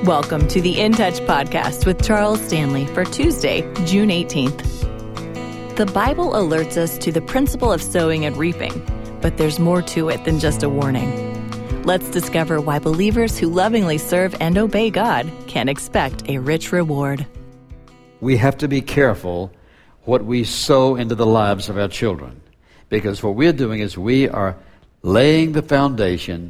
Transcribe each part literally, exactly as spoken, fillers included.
Welcome to the In Touch podcast with Charles Stanley for Tuesday, June eighteenth. The Bible alerts us to the principle of sowing and reaping, but there's more to it than just a warning. Let's discover why believers who lovingly serve and obey God can expect a rich reward. We have to be careful what we sow into the lives of our children, because what we're doing is we are laying the foundation,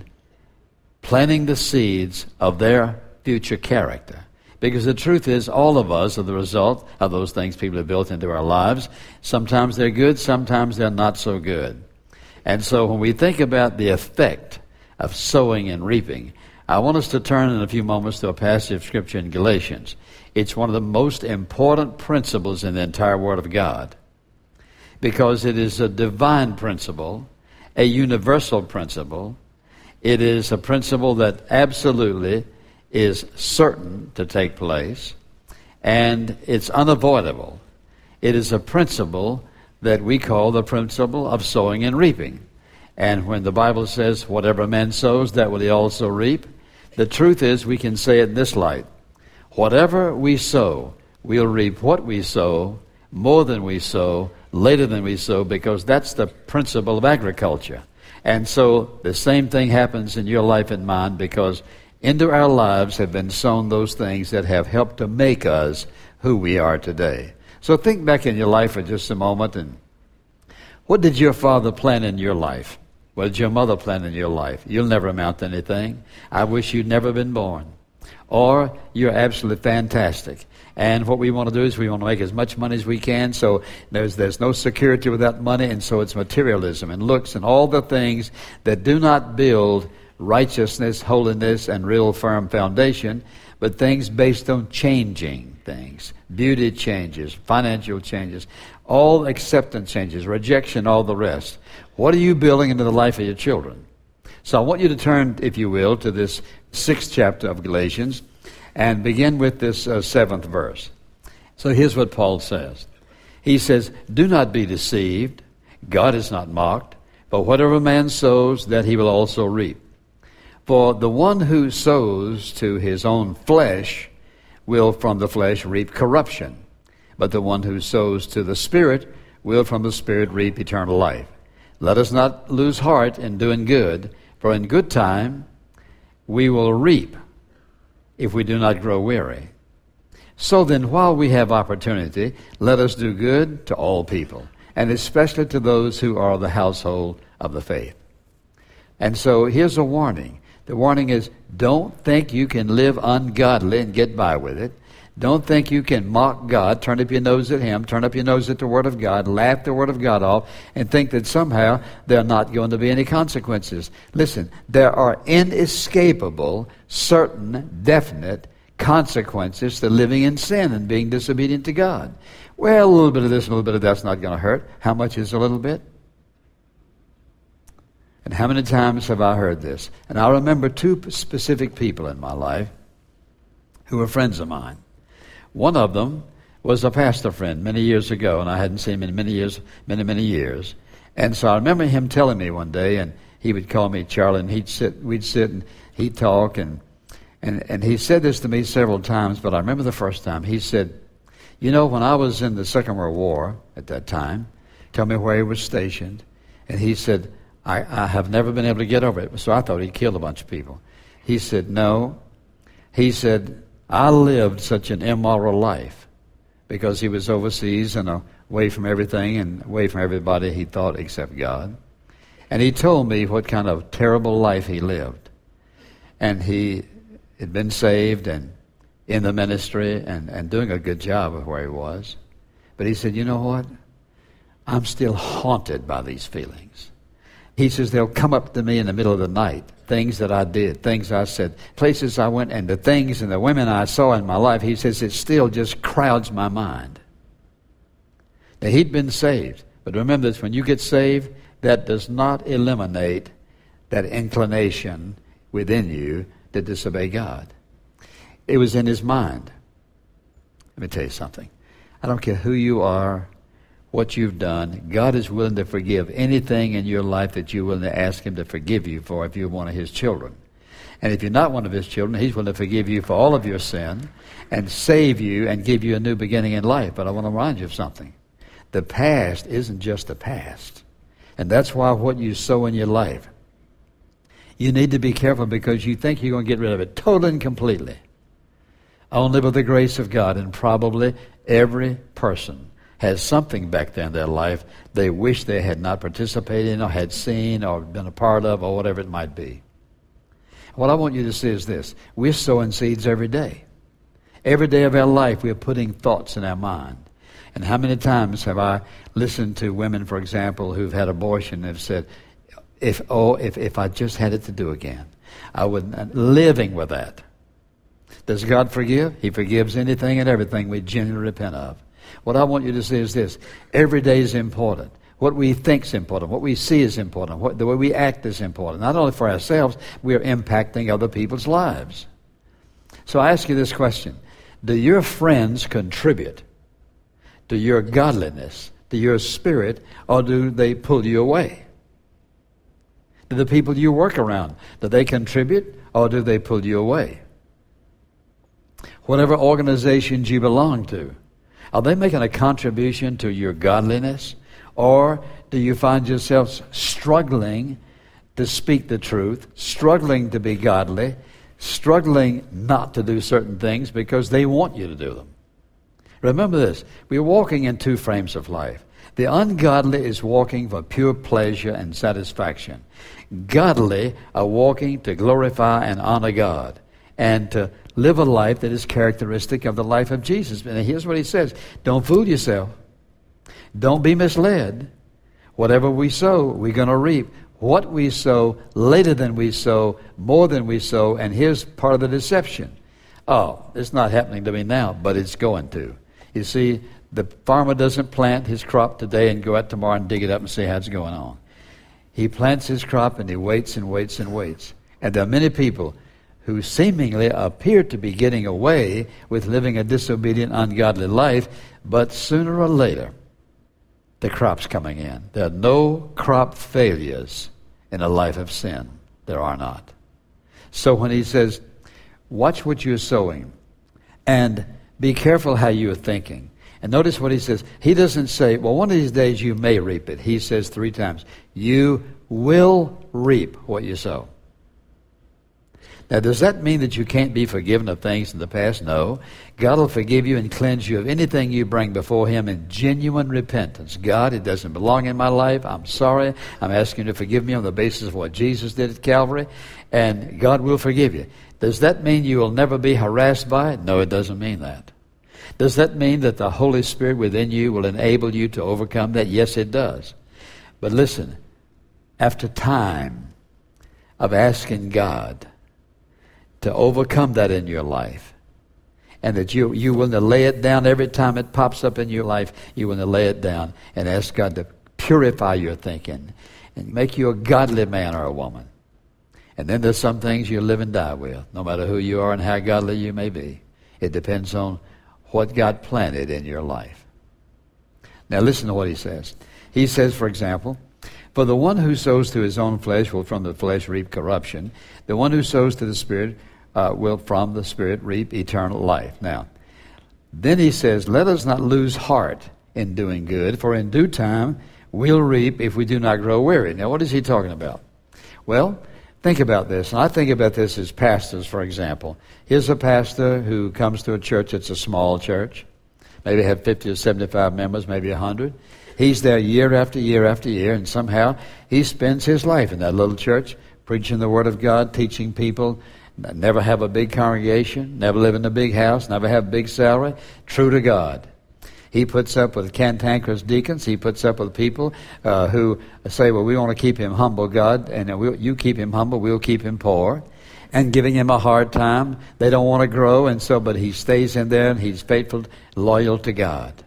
planting the seeds of their future character. Because the truth is, all of us are the result of those things people have built into our lives. Sometimes they're good, sometimes they're not so good. And so when we think about the effect of sowing and reaping, I want us to turn in a few moments to a passage of Scripture in Galatians. It's one of the most important principles in the entire Word of God, because it is a divine principle, a universal principle. It is a principle that absolutely is certain to take place, and it's unavoidable. It is a principle that we call the principle of sowing and reaping. And when the Bible says, whatever a man sows, that will he also reap, the truth is, we can say it in this light. Whatever we sow, we'll reap what we sow, more than we sow, later than we sow, because that's the principle of agriculture. And so the same thing happens in your life and mine, because into our lives have been sown those things that have helped to make us who we are today. So think back in your life for just a moment, and what did your father plant in your life? What did your mother plant in your life? You'll never amount to anything. I wish you'd never been born. Or you're absolutely fantastic. And what we want to do is we want to make as much money as we can, so there's there's no security without money, and so it's materialism and looks and all the things that do not build righteousness, holiness, and real firm foundation, but things based on changing things. Beauty changes, financial changes, all acceptance changes, rejection, all the rest. What are you building into the life of your children? So I want you to turn, if you will, to this sixth chapter of Galatians and begin with this uh, seventh verse. So here's what Paul says. He says, "Do not be deceived. God is not mocked. But whatever a man sows, that he will also reap. For the one who sows to his own flesh will from the flesh reap corruption. But the one who sows to the Spirit will from the Spirit reap eternal life. Let us not lose heart in doing good, for in good time we will reap if we do not grow weary. So then, while we have opportunity, let us do good to all people, and especially to those who are the household of the faith." And so here's a warning. The warning is, don't think you can live ungodly and get by with it. Don't think you can mock God, turn up your nose at Him, turn up your nose at the Word of God, laugh the Word of God off, and think that somehow there are not going to be any consequences. Listen, there are inescapable, certain, definite consequences to living in sin and being disobedient to God. Well, a little bit of this, a little bit of that's not going to hurt. How much is a little bit? And how many times have I heard this? And I remember two specific people in my life who were friends of mine. One of them was a pastor friend many years ago, and I hadn't seen him in many years, many, many years. And so I remember him telling me one day, and he would call me Charlie, and he'd sit, we'd sit and he'd talk, and, and, and he said this to me several times, but I remember the first time. He said, "You know, when I was in the Second World War at that time," tell me where he was stationed, and he said, I, I have never been able to get over it. So I thought he'd killed a bunch of people. He said, "No." He said, "I lived such an immoral life," because he was overseas and away from everything and away from everybody he thought except God. And he told me what kind of terrible life he lived. And he had been saved and in the ministry and, and doing a good job of where he was. But he said, "You know what? I'm still haunted by these feelings." He says, they'll come up to me in the middle of the night, things that I did, things I said, places I went, and the things and the women I saw in my life. He says, it still just crowds my mind. Now, he'd been saved. But remember this, when you get saved, that does not eliminate that inclination within you to disobey God. It was in his mind. Let me tell you something. I don't care who you are, what you've done. God is willing to forgive anything in your life that you're willing to ask Him to forgive you for if you're one of His children. And if you're not one of his children, he's willing to forgive you for all of your sin and save you and give you a new beginning in life. But I want to remind you of something. The past isn't just the past. And that's why what you sow in your life, you need to be careful, because you think you're going to get rid of it totally and completely. Only by the grace of God. And probably every person has something back there in their life they wish they had not participated in or had seen or been a part of or whatever it might be. What I want you to see is this. We're sowing seeds every day. Every day of our life we're putting thoughts in our mind. And how many times have I listened to women, for example, who've had abortion and have said, if oh, if, if I just had it to do again, I would, living with that. Does God forgive? He forgives anything and everything we genuinely repent of. What I want you to see is this. Every day is important. What we think is important. What we see is important. What, the way we act is important. Not only for ourselves, we are impacting other people's lives. So I ask you this question. Do your friends contribute to your godliness, to your spirit, or do they pull you away? Do the people you work around, do they contribute, or do they pull you away? Whatever organizations you belong to, are they making a contribution to your godliness? Or do you find yourself struggling to speak the truth, struggling to be godly, struggling not to do certain things because they want you to do them? Remember this, we're walking in two frames of life. The ungodly is walking for pure pleasure and satisfaction. Godly are walking to glorify and honor God and to live a life that is characteristic of the life of Jesus. And here's what he says. Don't fool yourself. Don't be misled. Whatever we sow, we're going to reap. What we sow, later than we sow, more than we sow. And here's part of the deception. Oh, it's not happening to me now, but it's going to. You see, the farmer doesn't plant his crop today and go out tomorrow and dig it up and see how it's going on. He plants his crop and he waits and waits and waits. And there are many people who seemingly appear to be getting away with living a disobedient, ungodly life, but sooner or later, the crop's coming in. There are no crop failures in a life of sin. There are not. So when he says, watch what you're sowing, and be careful how you're thinking. And notice what he says. He doesn't say, well, one of these days you may reap it. He says three times, you will reap what you sow. Now, does that mean that you can't be forgiven of things in the past? No. God will forgive you and cleanse you of anything you bring before him in genuine repentance. God, it doesn't belong in my life. I'm sorry. I'm asking you to forgive me on the basis of what Jesus did at Calvary. And God will forgive you. Does that mean you will never be harassed by it? No, it doesn't mean that. Does that mean that the Holy Spirit within you will enable you to overcome that? Yes, it does. But listen, after time of asking God to overcome that in your life, and that you you will lay it down every time it pops up in your life, you will lay it down and ask God to purify your thinking and make you a godly man or a woman. And then there's some things you live and die with, no matter who you are and how godly you may be. It depends on what God planted in your life. Now listen to what he says. He says, for example, for the one who sows to his own flesh will from the flesh reap corruption. The one who sows to the Spirit uh, will from the Spirit reap eternal life. Now, then he says, let us not lose heart in doing good, for in due time we'll reap if we do not grow weary. Now, what is he talking about? Well, think about this. And I think about this as pastors, for example. Here's a pastor who comes to a church that's a small church. Maybe have fifty or seventy-five members, maybe one hundred. He's there year after year after year, and somehow he spends his life in that little church, preaching the Word of God, teaching people, never have a big congregation, never live in a big house, never have a big salary, true to God. He puts up with cantankerous deacons. He puts up with people uh, who say, well, we want to keep him humble, God, and we'll, you keep him humble, we'll keep him poor, and giving him a hard time. They don't want to grow, and so, but he stays in there, and he's faithful, loyal to God.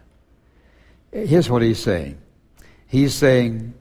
Here's what he's saying. He's saying,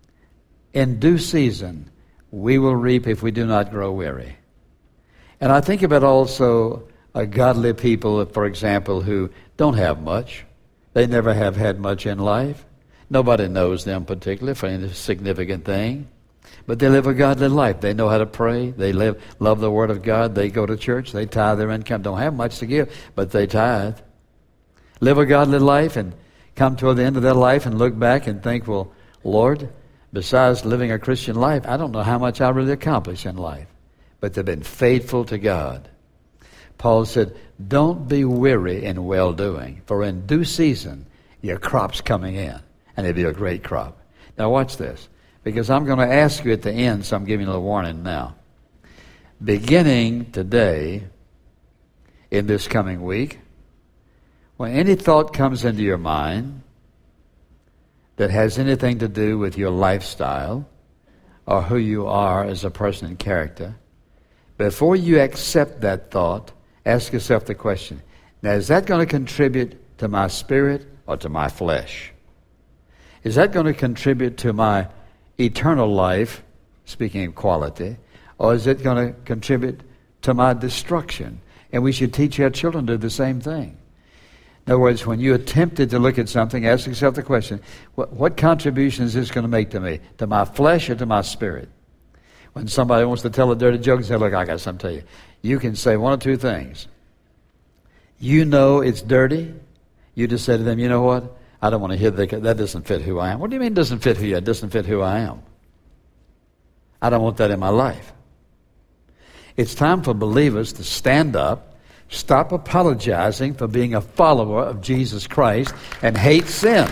in due season, we will reap if we do not grow weary. And I think about also a godly people, for example, who don't have much. They never have had much in life. Nobody knows them particularly for any significant thing. But they live a godly life. They know how to pray. They live, love the Word of God. They go to church. They tithe their income. Don't have much to give, but they tithe. Live a godly life and come toward the end of their life and look back and think, well, Lord, besides living a Christian life, I don't know how much I really accomplished in life. But they've been faithful to God. Paul said, don't be weary in well-doing, for in due season your crop's coming in, and it'll be a great crop. Now watch this, because I'm going to ask you at the end, so I'm giving you a little warning now. Beginning today, in this coming week, when any thought comes into your mind that has anything to do with your lifestyle or who you are as a person in character, before you accept that thought, ask yourself the question, now is that going to contribute to my spirit or to my flesh? Is that going to contribute to my eternal life, speaking of quality, or is it going to contribute to my destruction? And we should teach our children to do the same thing. In other words, when you're tempted to look at something, ask yourself the question, what, what contribution is this going to make to me? To my flesh or to my spirit? When somebody wants to tell a dirty joke and say, look, I got something to tell you. You can say one or two things. You know it's dirty. You just say to them, you know what? I don't want to hear that. That doesn't fit who I am. What do you mean doesn't fit who you are? It doesn't fit who I am. I don't want that in my life. It's time for believers to stand up, stop apologizing for being a follower of Jesus Christ, and hate sin.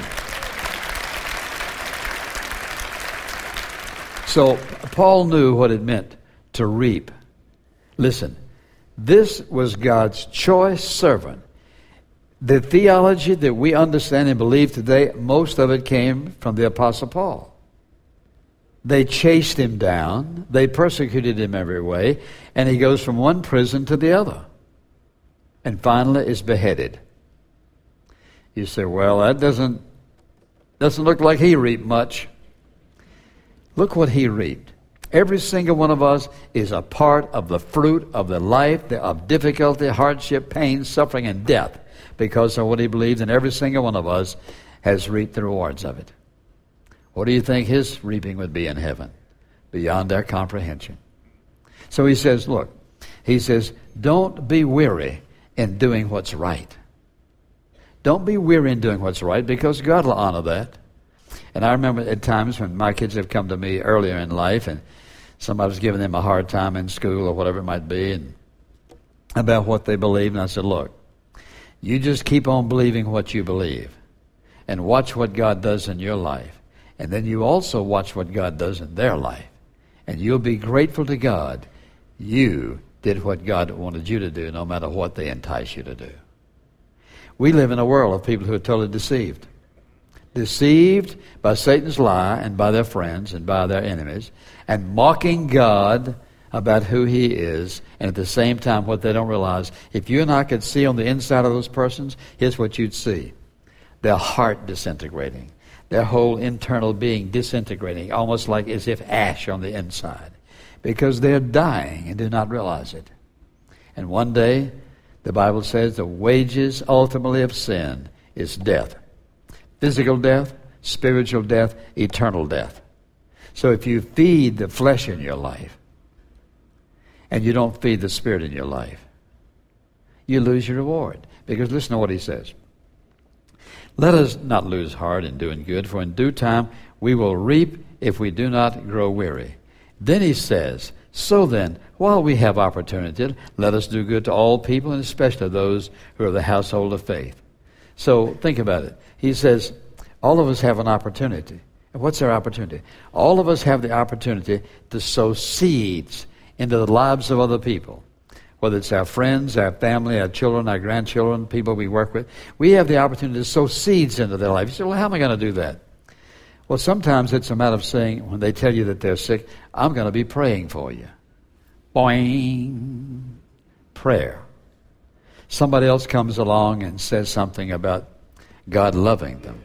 So Paul knew what it meant to reap. Listen, this was God's choice servant. The theology that we understand and believe today, most of it came from the Apostle Paul. They chased him down. They persecuted him every way. And he goes from one prison to the other. And finally is beheaded. You say, well, that doesn't, doesn't look like he reaped much. Look what he reaped. Every single one of us is a part of the fruit of the life of difficulty, hardship, pain, suffering, and death because of what he believes, and every single one of us has reaped the rewards of it. What do you think his reaping would be in heaven? Beyond our comprehension. So he says, look, he says, don't be weary in doing what's right. Don't be weary in doing what's right because God will honor that. And I remember at times when my kids have come to me earlier in life and somebody was giving them a hard time in school or whatever it might be and about what they believe. And I said, look, you just keep on believing what you believe and watch what God does in your life. And then you also watch what God does in their life. And you'll be grateful to God you did what God wanted you to do no matter what they entice you to do. We live in a world of people who are totally deceived. Deceived by Satan's lie and by their friends and by their enemies, and mocking God about who he is, and at the same time what they don't realize, if you and I could see on the inside of those persons, here's what you'd see. Their heart disintegrating. Their whole internal being disintegrating, almost like as if ash on the inside, because they're dying and do not realize it. And one day, the Bible says the wages ultimately of sin is death. Physical death, spiritual death, eternal death. So if you feed the flesh in your life and you don't feed the spirit in your life, you lose your reward. Because listen to what he says. Let us not lose heart in doing good, for in due time we will reap if we do not grow weary. Then he says, so then, while we have opportunity, let us do good to all people, and especially those who are of the household of faith. So think about it. He says, all of us have an opportunity. And what's our opportunity? All of us have the opportunity to sow seeds into the lives of other people. Whether it's our friends, our family, our children, our grandchildren, people we work with. We have the opportunity to sow seeds into their life. You say, well, how am I going to do that? Well, sometimes it's a matter of saying, when they tell you that they're sick, I'm going to be praying for you. Boing. Prayer. Somebody else comes along and says something about God loving them.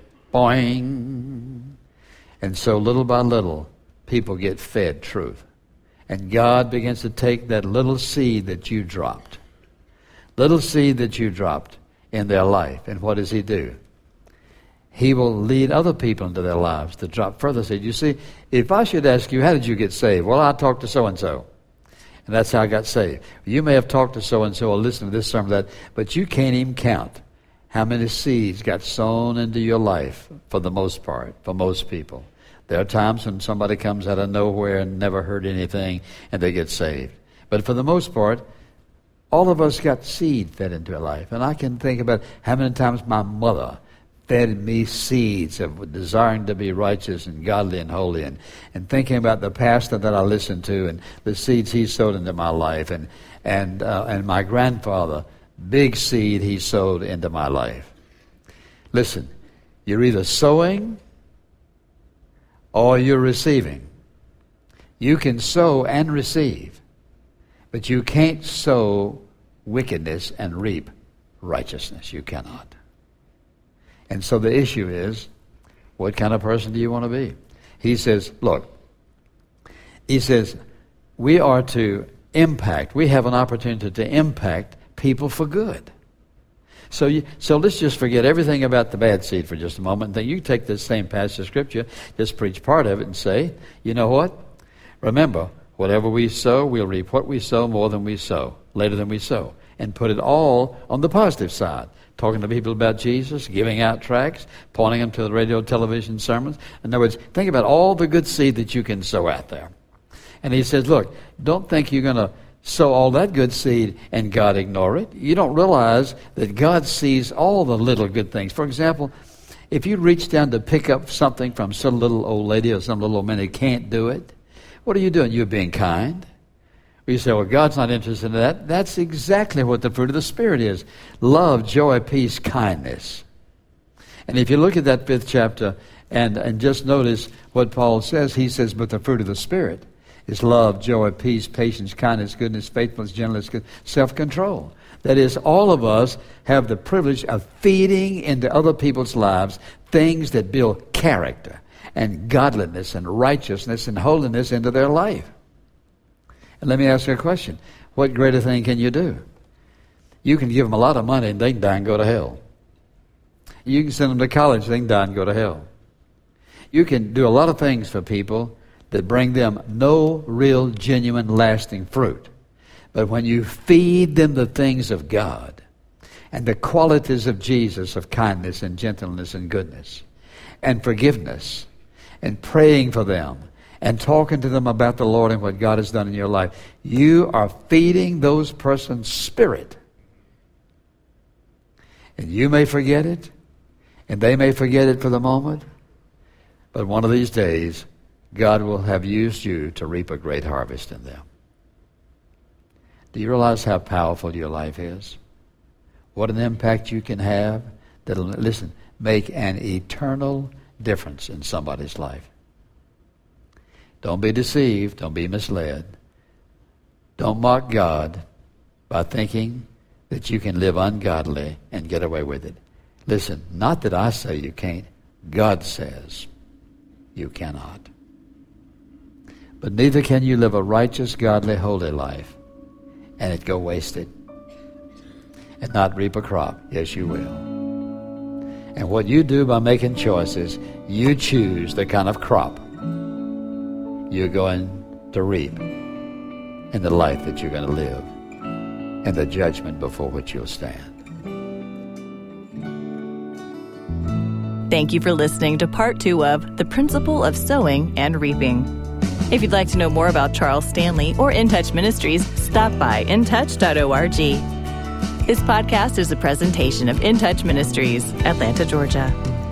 Boing. And so little by little, people get fed truth. And God begins to take that little seed that you dropped, little seed that you dropped in their life. And what does he do? He will lead other people into their lives to drop further seed. You see, if I should ask you, how did you get saved? Well, I talked to so-and-so, and that's how I got saved. You may have talked to so-and-so or listened to this sermon, that, but you can't even count how many seeds got sown into your life for the most part, for most people. There are times when somebody comes out of nowhere and never heard anything, and they get saved. But for the most part, all of us got seed fed into our life. And I can think about how many times my mother fed me seeds of desiring to be righteous and godly and holy, and, and thinking about the pastor that I listened to and the seeds he sowed into my life, and and uh, and my grandfather, big seed he sowed into my life. Listen, you're either sowing or you're receiving. You can sow and receive, but you can't sow wickedness and reap righteousness. You cannot. And so the issue is, what kind of person do you want to be? He says, look, he says, we are to impact, we have an opportunity to impact people for good. So you, so let's just forget everything about the bad seed for just a moment. And then you take this same passage of Scripture, just preach part of it and say, you know what? Remember, whatever we sow, we'll reap what we sow more than we sow, later than we sow. And put it all on the positive side. Talking to people about Jesus, giving out tracts, pointing them to the radio, television sermons. In other words, think about all the good seed that you can sow out there. And he says, look, don't think you're going to sow all that good seed and God ignore it. You don't realize that God sees all the little good things. For example, if you reach down to pick up something from some little old lady or some little old man who can't do it, what are you doing? You're being kind. You say, well, God's not interested in that. That's exactly what the fruit of the Spirit is. Love, joy, peace, kindness. And if you look at that fifth chapter and, and just notice what Paul says, he says, but the fruit of the Spirit is love, joy, peace, patience, kindness, goodness, faithfulness, gentleness, self-control. That is, all of us have the privilege of feeding into other people's lives things that build character and godliness and righteousness and holiness into their life. And let me ask you a question. What greater thing can you do? You can give them a lot of money and they can die and go to hell. You can send them to college, they can die and go to hell. You can do a lot of things for people that bring them no real, genuine, lasting fruit. But when you feed them the things of God and the qualities of Jesus, of kindness and gentleness and goodness and forgiveness and praying for them and talking to them about the Lord and what God has done in your life, you are feeding those persons' spirit. And you may forget it, and they may forget it for the moment, but one of these days, God will have used you to reap a great harvest in them. Do you realize how powerful your life is? What an impact you can have that'll, listen, make an eternal difference in somebody's life. Don't be deceived. Don't be misled. Don't mock God by thinking that you can live ungodly and get away with it. Listen, not that I say you can't. God says you cannot. But neither can you live a righteous, godly, holy life and it go wasted and not reap a crop. Yes, you will. And what you do by making choices, you choose the kind of crop you're going to reap in the life that you're going to live and the judgment before which you'll stand. Thank you for listening to part two of The Principle of Sowing and Reaping. If you'd like to know more about Charles Stanley or In Touch Ministries, stop by in touch dot org. This podcast is a presentation of In Touch Ministries, Atlanta, Georgia.